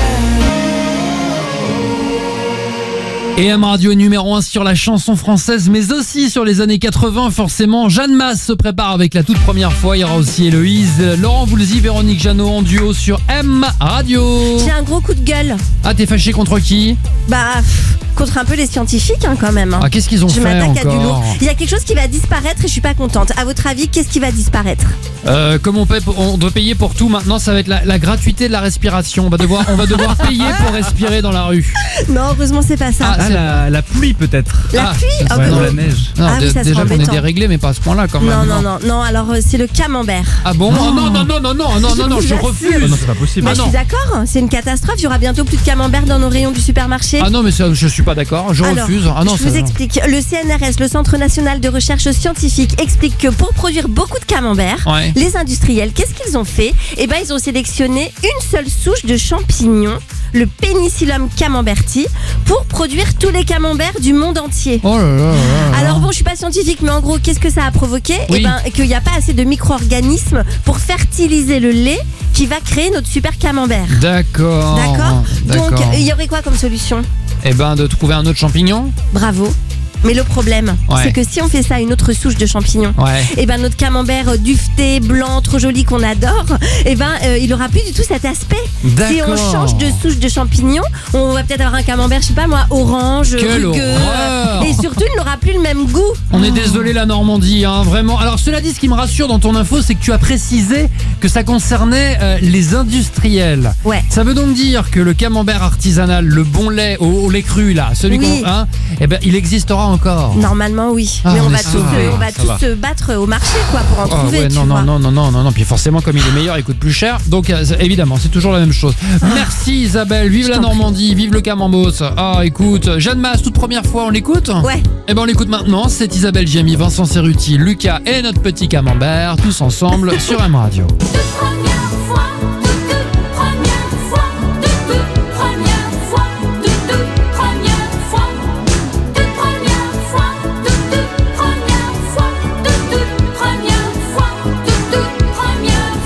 Et M Radio numéro un sur la chanson française, mais aussi sur les années quatre-vingts, forcément. Jeanne Masse se prépare avec la toute première fois. Il y aura aussi Héloïse, Laurent Voulzy, Véronique Jeannot en duo sur M Radio. J'ai un gros coup de gueule. Ah, t'es fâché contre qui? Bah, pff, contre un peu les scientifiques hein, quand même. hein. Ah, qu'est-ce qu'ils ont Je fait m'attaque à du encore? lourd. Il y a quelque chose qui va disparaître et je suis pas contente. À votre avis, qu'est-ce qui va disparaître? Euh, comme on, paie, on doit payer pour tout maintenant, ça va être la, la gratuité de la respiration. On va devoir, on va devoir payer pour respirer dans la rue. Non, heureusement, c'est pas ça. Ah, Ah, la, la pluie peut-être. La ah, pluie Ah, Ouais, bah, dans oh. la neige. Non, Ah oui, dé- ça déjà sera qu'on est embêtant. déréglé, mais pas à ce point-là quand même. Non, non, non, non. Alors, euh, c'est le camembert. Ah bon? Oh, non, non, non, non, non, non, non, non, je vous assure. refuse. Ah non, c'est pas possible. Bah, Ah je non. suis d'accord. C'est une catastrophe. Il y aura bientôt plus de camembert dans nos rayons du supermarché. Ah non, mais ça, je suis pas d'accord, je Alors, refuse. Ah non, je ça- vous explique. Le C N R S, le Centre National de Recherche Scientifique, explique que pour produire beaucoup de camembert, Ouais. les industriels, qu'est-ce qu'ils ont fait? Eh ben, ils ont sélectionné une seule souche de champignons, le Penicillium camemberti, pour produire tous les camemberts du monde entier. Oh là là là là. Alors bon, je suis pas scientifique, mais en gros, qu'est-ce que ça a provoqué? Oui. Eh ben, qu'il n'y a pas assez de micro-organismes pour fertiliser le lait qui va créer notre super camembert. D'accord. D'accord. Donc, D'accord. il y aurait quoi comme solution? Eh ben, de trouver un autre champignon. Bravo. Mais le problème, Ouais. c'est que si on fait ça à une autre souche de champignons, Ouais. et ben notre camembert euh, duveté, blanc, trop joli qu'on adore, et ben euh, il aura plus du tout cet aspect. Si D'accord. on change de souche de champignons, on va peut-être avoir un camembert, je sais pas moi, orange, Quelle rugueux, horreur. et surtout il n'aura plus le même goût. On est désolé la Normandie, hein, vraiment. Alors cela dit, ce qui me rassure dans ton info, c'est que tu as précisé que ça concernait euh, les industriels. Ouais. Ça veut donc dire que le camembert artisanal, le bon lait au, au lait cru là, celui Oui. qu'on, hein, eh ben, il existera encore. Normalement oui, Ah, mais on on va est tous, sauvés, euh, on va ça tous va. se battre au marché quoi pour en Ah trouver. ouais, tu non, vois. non, non, non, non, non, puis forcément, comme il est meilleur, il coûte plus cher. Donc, euh, c'est- évidemment, c'est toujours la même chose. Merci Isabelle, vive Je la t'en Normandie, vive le camembert. Ah, écoute, Jeanne Masse, toute première fois, on l'écoute? Ouais. Eh ben, on l'écoute maintenant. C'est Isabelle Giamy, Vincent Cerruti, Lucas et notre petit camembert, tous ensemble sur M Radio. Première fois, toute, toute première fois, toute, toute première fois, toute, toute première fois, toute première fois, toute, toute première fois, toute, toute première fois, toute, toute première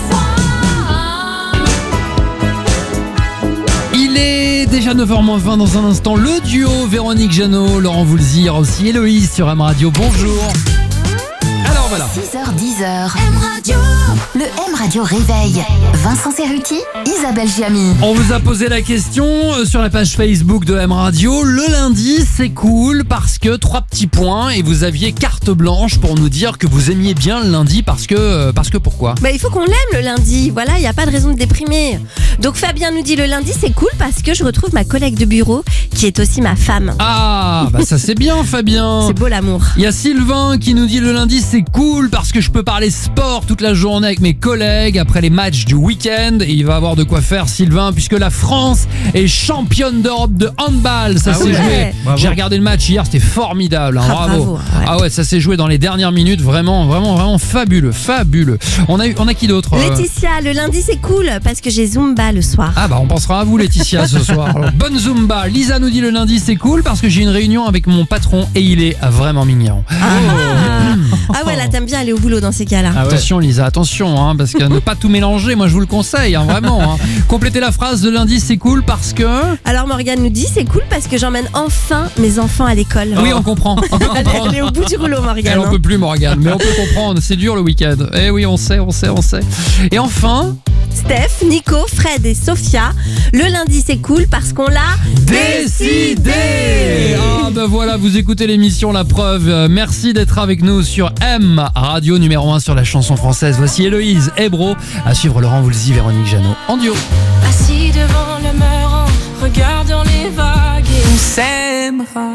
fois. Il est déjà neuf heures moins vingt dans un instant. Le duo Véronique Jeannot, Laurent Voulzy, il y aura aussi Héloïse sur M Radio. Bonjour. Alors voilà. six heures dix. M Radio. Le M Radio réveil. Vincent Cerruti, Isabelle Giamy. On vous a posé la question euh, sur la page Facebook de M Radio. Le lundi, c'est cool parce que trois petits points et vous aviez carte blanche pour nous dire que vous aimiez bien le lundi parce que euh, parce que pourquoi? Bah, il faut qu'on l'aime le lundi, voilà, il n'y a pas de raison de déprimer. Donc Fabien nous dit le lundi c'est cool parce que je retrouve ma collègue de bureau qui est aussi ma femme. Ah, bah ça c'est bien Fabien. C'est beau l'amour. Il y a Sylvain qui nous dit le lundi c'est cool parce que je peux parler sport toute la journée avec mes collègues après les matchs du week-end. Et il va avoir de quoi faire Sylvain puisque la France est championne d'Europe de handball. Ça Ah s'est ouais. joué. Bravo. J'ai regardé le match hier, c'était formidable. hein, Ah, bravo. bravo, ouais. Ah ouais, ça s'est joué dans les dernières minutes. Vraiment, vraiment, vraiment fabuleux, fabuleux. On a eu, on a qui d'autre? euh Laetitia, le lundi c'est cool parce que j'ai Zumba le soir. Ah bah on pensera à vous Laetitia ce soir. Alors, bonne Zumba. Lisa nous dit le lundi c'est cool parce que j'ai une réunion avec mon patron et il est vraiment mignon. Ah, ah ouais, là t'aimes bien aller au boulot dans ces cas-là. Ah ouais. Attention Lisa, attention, hein, parce que ne pas tout mélanger, moi je vous le conseille, hein, vraiment. Hein. Complétez la phrase de lundi c'est cool parce que... Alors Morgane nous dit c'est cool parce que j'emmène enfin mes enfants à l'école. Oui, on comprend. On peut Elle, comprendre. elle est au bout du rouleau Morgane. Elle en hein. peut plus Morgane, mais on peut comprendre, c'est dur le week-end. Eh oui, on sait, on sait, on sait. Et enfin... Steph, Nico, Fred et Sophia. Le lundi c'est cool parce qu'on l'a Décidé. Ah ben voilà, vous écoutez l'émission La Preuve. Euh, Merci d'être avec nous sur M Radio numéro un sur la chanson française. Voici Héloïse Hébro. À suivre Laurent Voulzy, Véronique Jeannot en duo. Assis devant le mur en regardant les vagues et on s'aimera.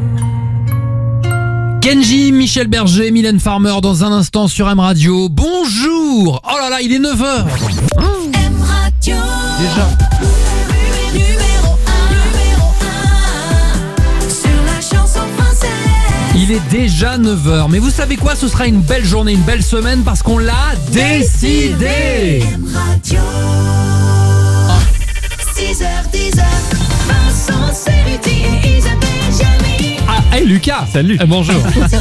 Kenji, Michel Berger, Mylène Farmer dans un instant sur M Radio. Bonjour. Oh là là, il est neuf heures. M Radio. Déjà. Numéro un, numéro un, sur la chanson française. Il est déjà neuf heures. Mais vous savez quoi? Ce sera une belle journée, une belle semaine parce qu'on l'a décidé. M Radio. six heures, dix heures, Vincent Cerruti et Isabelle Jamy. Ah, hey Lucas. Salut. Eh, bonjour.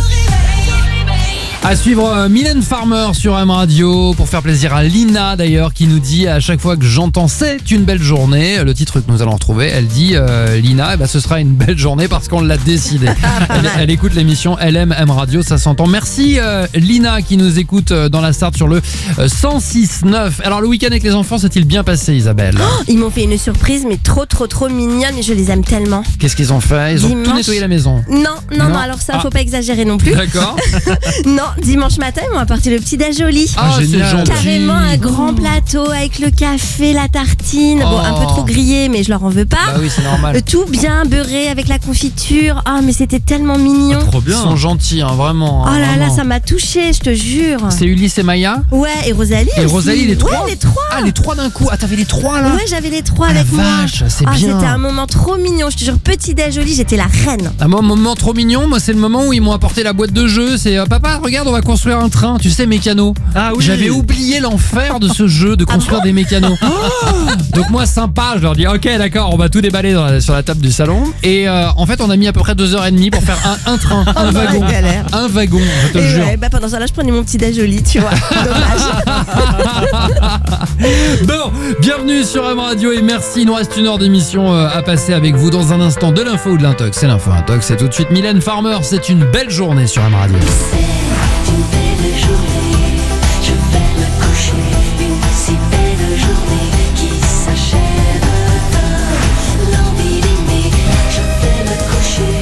À suivre euh, Mylène Farmer sur M Radio pour faire plaisir à Lina d'ailleurs qui nous dit à chaque fois que j'entends c'est une belle journée, le titre que nous allons retrouver, elle dit euh, Lina, eh ben, ce sera une belle journée parce qu'on l'a décidé. elle, elle écoute l'émission, elle aime M Radio, ça s'entend. Merci euh, Lina qui nous écoute euh, dans la Sarthe sur le euh, cent six neuf. Alors le week-end avec les enfants s'est-il bien passé Isabelle? Oh, ils m'ont fait une surprise mais trop trop trop mignonne et je les aime tellement. Qu'est-ce qu'ils ont fait? Ils ont Dimanche. tout nettoyé la maison. Non, non, non, Non. alors ça Ah. faut pas exagérer non plus. D'accord. Non, dimanche matin ils m'ont apporté le petit déj au lit. Ah, c'est génial. gentil. Carrément un grand plateau avec le café, la tartine. Bon, un peu Oh. trop grillé, mais je leur en veux pas. Bah oui, c'est normal. Euh, Tout bien beurré avec la confiture. Ah, mais c'était tellement mignon. Trop Ils bien. sont gentils, hein, vraiment. Oh hein, là là, vraiment. ça m'a touché, je te jure. C'est Ulysse et Maya? Ouais, et Rosalie. Et aussi. Rosalie, les trois? Ouais, les trois. Ah, les trois d'un coup. Ah, t'avais les trois là? Ouais, j'avais les trois Ah, la avec moi. vache, c'est Ah, bien. c'était un moment trop mignon. Je te jure, petit déj au lit, j'étais la reine. Un mo- moment trop mignon, moi c'est le moment où ils m'ont apporté la boîte de jeu. C'est euh, papa, regarde, on va construire un train. Tu sais, mécano. Ah oui. J'avais oublié l'enfer de ce jeu de construire des mécanos. Donc moi sympa, je leur dis ok d'accord, on va tout déballer dans la- sur la table du salon. Et euh, en fait on a mis à peu près deux heures et demie pour faire un, un train, un Oh, wagon, la galère. un wagon. Je te le Et jure. ouais, bah pendant ça là, je prenais mon petit déj au lit, tu vois. Dommage. Bon, bienvenue sur M Radio et merci. Il nous reste une heure d'émission euh, à passer avec vous dans un instant de l'info ou de l'intox. C'est l'info intox, c'est tout de suite Mylène Farmer. C'est une belle journée sur M Radio. C'est une belle journée, je vais me coucher. Une si belle journée qui s'achève. L'envie d'aimer, je vais me coucher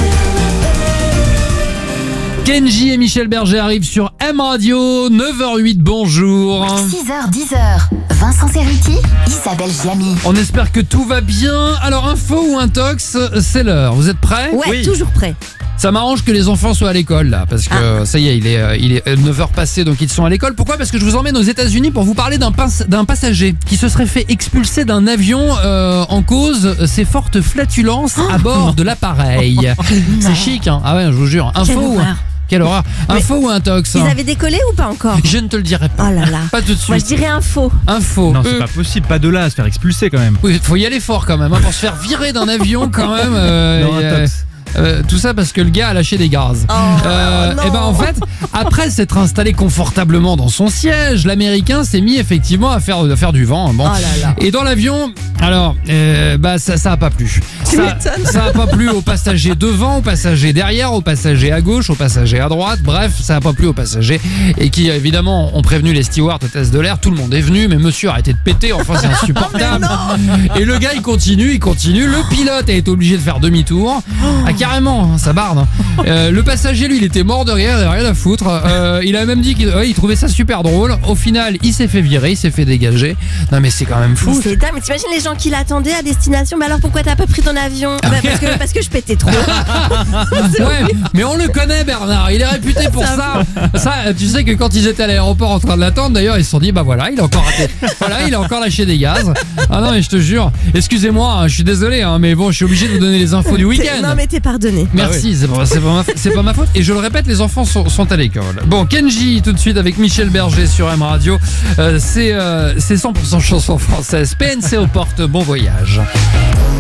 vers Kenji et Michel Berger arrivent sur M Radio, neuf heures huit, bonjour. six heures, dix heures, Vincent Cerruti, Isabelle Jamy. On espère que tout va bien. Alors, info ou intox, c'est l'heure. Vous êtes prêts? Ouais, Oui. toujours prêt. Ça m'arrange que les enfants soient à l'école là, parce que ça y est, il est, euh, il est euh, neuf heures passées, donc ils sont à l'école. Pourquoi? Parce que je vous emmène aux États-Unis pour vous parler d'un pince- d'un passager qui se serait fait expulser d'un avion euh, en cause ses fortes flatulences à bord de l'appareil. C'est chic, hein? Ah ouais, je vous jure. Quelle Info ou horreur. quelle horreur. Info ou intox? Ils avaient décollé ou pas encore? Je ne te le dirai pas. Oh là là. Pas tout de Moi je suite. dirais info. Info. Non, c'est Euh, pas possible, pas de là à se faire expulser quand même. Oui, faut y aller fort quand même, hein, pour se faire virer d'un avion quand même. euh, Non, et, euh, intox. euh, tout ça parce que le gars a lâché des gaz. Oh, Euh, non. et ben en fait, après s'être installé confortablement dans son siège, l'Américain s'est mis effectivement à faire, à faire du vent. Bon. Oh là là. Et dans l'avion, alors, euh, bah ça, ça a pas plu. Tu Ça, m'étonnes. ça a pas plu aux passagers devant, aux passagers derrière, aux passagers à gauche, aux passagers à droite. Bref, ça a pas plu aux passagers et qui évidemment ont prévenu les stewards, hôtesses de l'air. Tout le monde est venu, mais monsieur arrêtez de péter. Enfin, c'est insupportable. Et le gars, il continue, il continue. Le pilote a été obligé de faire demi-tour. Ah, carrément, hein, ça barde. hein. Euh, le passager, lui, il était mort de rire, il avait rien à foutre. Euh, il a même dit qu'il ouais, il trouvait ça super drôle. Au final, il s'est fait virer, il s'est fait dégager. Non, mais c'est quand même Mais fou. c'est dingue, mais t'imagines les gens qui l'attendaient à destination. Mais alors pourquoi t'as pas pris ton avion? Ah bah, parce, que, parce que je pétais trop. C'est Ouais, horrible. mais on le connaît Bernard, il est réputé pour ça. Ça, tu sais que quand ils étaient à l'aéroport en train de l'attendre, d'ailleurs, ils se sont dit bah voilà, il a encore raté. Voilà, il a encore lâché des gaz. Ah non, mais je te jure, excusez-moi, hein, je suis désolé, hein, mais bon, je suis obligé de vous donner les infos du T'es- week-end. Non mais t'es pardonné. Merci, c'est pas, c'est pas ma, c'est pas ma faute. Et je le répète, les enfants sont, sont à l'école. Bon, Kenji, tout de suite avec Michel Berger sur M Radio. Euh, c'est euh, c'est cent pour cent chanson française. P N C aux portes, bon voyage.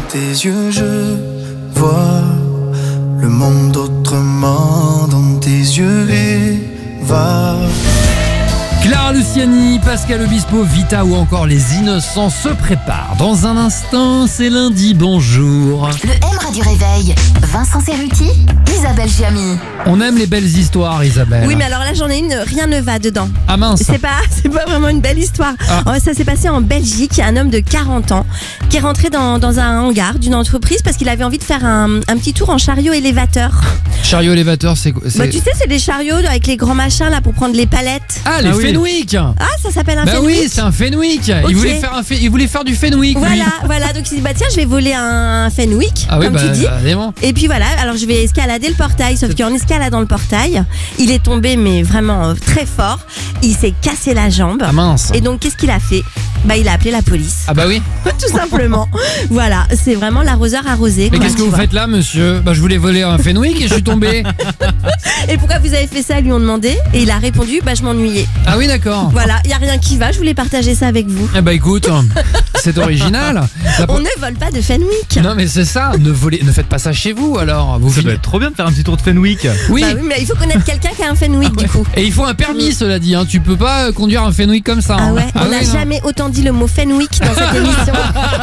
tes yeux, je vois le monde autrement dans tes yeux, Eva. Clara Luciani, Pascal Obispo, Vita ou encore les Innocents se préparent. Dans un instant, c'est lundi, bonjour. Le M Radio Réveil, Vincent Cerruti, Isabelle Giamy. On aime les belles histoires, Isabelle. Oui, mais alors là, j'en ai une, rien ne va dedans. Ah mince. C'est pas, c'est pas vraiment une belle histoire. Ah. Oh, ça s'est passé en Belgique. Il y a un homme de quarante ans qui est rentré dans, dans un hangar d'une entreprise parce qu'il avait envie de faire un, un petit tour en chariot élévateur. Chariot élévateur, c'est quoi? Bah, tu sais, c'est des chariots avec les grands machins là pour prendre les palettes. Ah, les Ah oui. Fenwick. Ah, ça s'appelle un Bah Fenwick. oui, c'est un Fenwick. Ok. Il voulait faire un fe- il voulait faire du Fenwick, lui. Voilà, voilà. Donc il s'est dit bah tiens, je vais voler un Fenwick, Ah oui, comme bah, tu dis. évidemment. Et puis voilà, alors je vais escalader le portail, sauf qu'en escaladant le portail, il est tombé mais vraiment euh, très fort. Il s'est cassé la jambe. Ah mince. Et donc qu'est-ce qu'il a fait? Bah il a appelé la police. Ah bah oui. Tout simplement. Voilà, c'est vraiment l'arroseur arrosé. Mais quoi, qu'est-ce que tu vous vois. faites là, monsieur? Bah je voulais voler un Fenwick et je suis tombé. Et pourquoi vous avez fait ça, lui ont demandé. Et il a répondu, bah je m'ennuyais. Ah oui, d'accord. Voilà, il y a rien qui va, je voulais partager ça avec vous. Eh bah écoute, c'est original. La po- On ne vole pas de Fenwick. Non mais c'est ça, ne volez, ne faites pas ça chez vous alors. Vous Ça filez- doit être trop bien de faire un petit tour de Fenwick. Oui. Bah oui, mais il faut connaître quelqu'un qui a un Fenwick du coup. Et il faut un permis, cela dit. Hein. Tu peux pas euh, conduire un Fenwick comme ça. Ah hein. ouais, on n'a oui, non. jamais autant dit le mot Fenwick dans cette émission.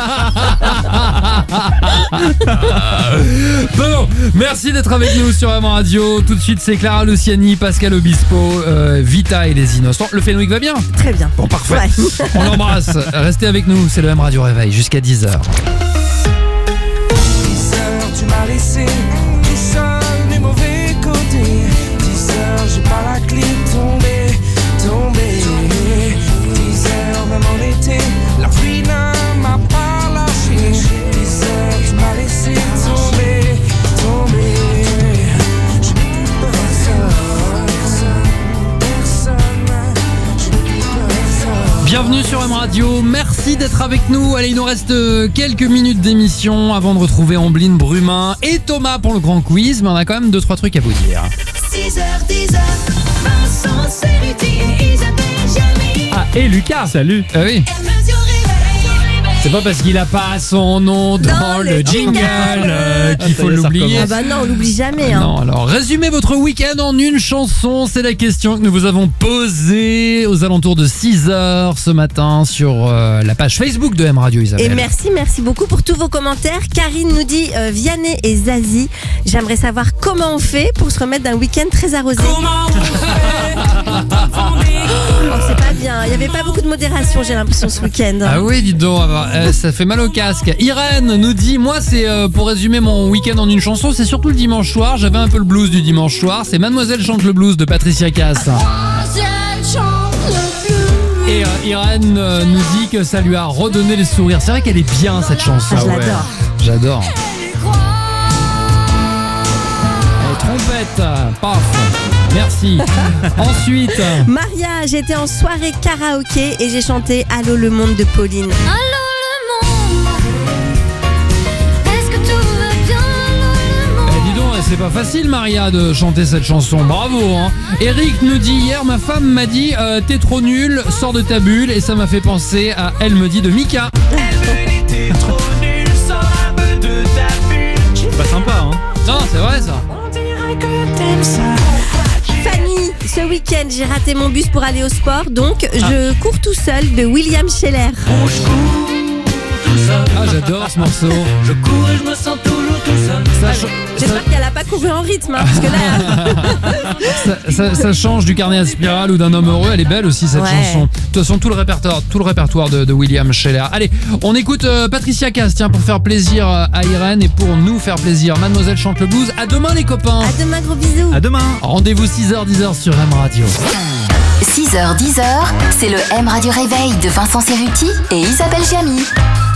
Bon, merci d'être avec nous sur M Radio. Tout de suite, c'est Clara Luciani, Pascal Obispo, euh, Vita et les Innocents. Le Fenwick va bien? Très bien. Bon, parfait. Ouais. On l'embrasse. Restez avec nous, c'est le M Radio Réveil jusqu'à dix heures. dix heures, tu m'as laissé tout seul, les mauvais côtés. dix heures, j'ai pas la clé, tombé, tombé. dix heures, même en été, la pluie ne m'a pas lâché. dix heures, tu m'as laissé tomber, tomber. Je n'ai plus personne, personne, personne. Je n'ai plus personne. Bienvenue sur M Radio, merci d'être avec nous. Allez, il nous reste euh, quelques minutes d'émission avant de retrouver Ambline Brumin et Thomas pour le grand quiz, mais on a quand même deux trois trucs à vous dire. six heures, dix heures, Vincent Cerruti et Isabelle Giamy. Ah, et Lucas, salut. Ah oui, M Radio Réveil. c'est pas parce qu'il a pas son nom dans, Dans le le jingle euh, qu'il Ah, faut ça y est, ça l'oublier. Ah bah non, on l'oublie jamais. Hein. Non, alors résumez votre week-end en une chanson, c'est la question que nous vous avons posée aux alentours de six heures ce matin sur euh, la page Facebook de M Radio Isabelle. Et merci, merci beaucoup pour tous vos commentaires. Karine nous dit euh, Vianney et Zazie. J'aimerais savoir comment on fait pour se remettre d'un week-end très arrosé. Oh, c'est pas bien. Il y avait pas beaucoup de modération, j'ai l'impression, ce week-end. Ah oui, dis donc, ah bah, euh, ça fait mal au casque. Irène nous dit, moi c'est euh, pour résumer mon week-end en une chanson, c'est surtout le dimanche soir, j'avais un peu le blues du dimanche soir, c'est Mademoiselle chante le blues de Patricia Cass. Et euh, Irène euh, nous dit que ça lui a redonné les sourires. C'est vrai qu'elle est bien cette chanson. Ah, je l'adore. J'adore. Oh, trompette, paf. Merci. Ensuite, Maria, j'étais en soirée karaoké et j'ai chanté Allô le monde de Pauline. Allô le monde, est-ce que tout va bien? Allô le monde. eh, dis donc, c'est pas facile Maria de chanter cette chanson. Bravo. Hein. Eric nous dit hier, ma femme m'a dit euh, t'es trop nul, sors de ta bulle, et ça m'a fait penser à Elle me dit de Mika. Pas sympa, hein. Non, c'est vrai ça. Fanny, ce week-end j'ai raté mon bus pour aller au sport, donc je cours tout seul de William Scheller. Ah, j'adore ce morceau. Je cours et je me sens toujours tout seul. Ça, ch- J'espère qu'elle a pas couru en rythme, hein, parce que là. ça, ça- ça change du carnet à spirale ou d'un homme heureux. Elle est belle aussi cette Ouais. chanson. De toute façon, tout le répertoire, tout le répertoire de, de William Scheller. Allez, on écoute euh, Patricia Cass, tiens, pour faire plaisir à Irène et pour nous faire plaisir. Mademoiselle chante le blues. À demain les copains. À demain, gros bisous. À demain. Rendez-vous six heures dix heures sur M Radio. six heures dix heures, c'est le M Radio Réveil de Vincent Cerruti et Isabelle Giamy.